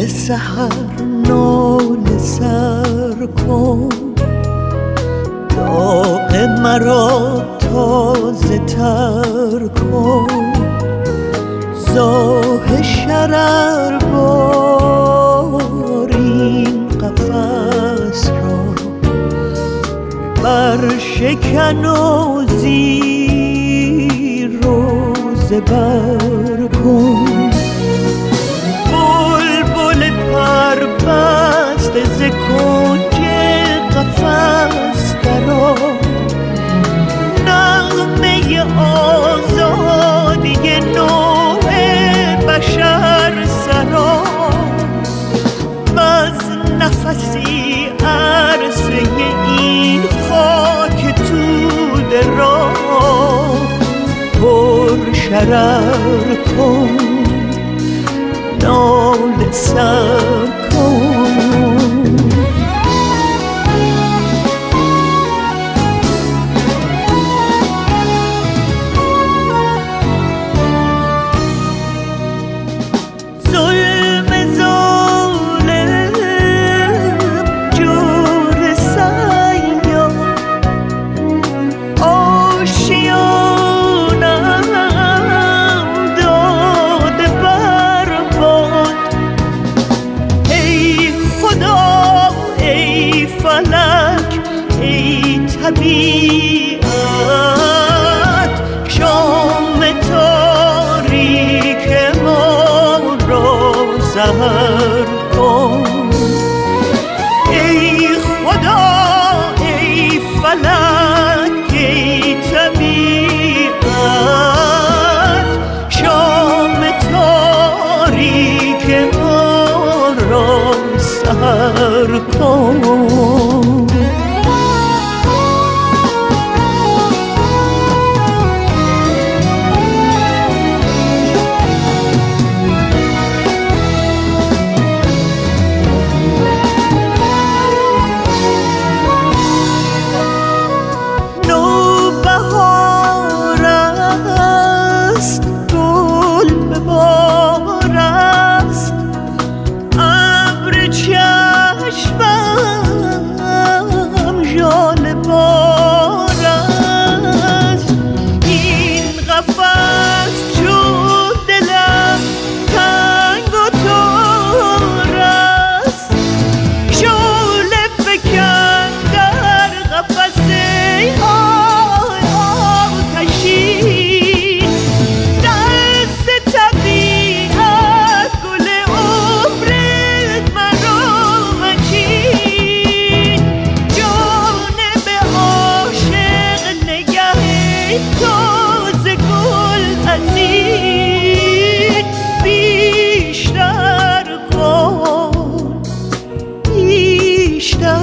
سحر ناله سر کن، داغ مرا تازه تر کن، زاه شرر بار این قفس را برشکن و زیر و زبر کن. بلبل پربسته ز کنج قفس درآ، نغمه آزادی نوع بشر سرا، وز نفسی عرصه این خاک توده را پر شرر کن، ناله سر کن. ظلم ظالم جور سیاه، آشیانم داده برباد. ای خدا ای فلک ای طبیعت، شام تاریک ما را سحر کن. ای خدا ای فلک ای طبیعت، شام تاریک ما را سحر کن. بیشتر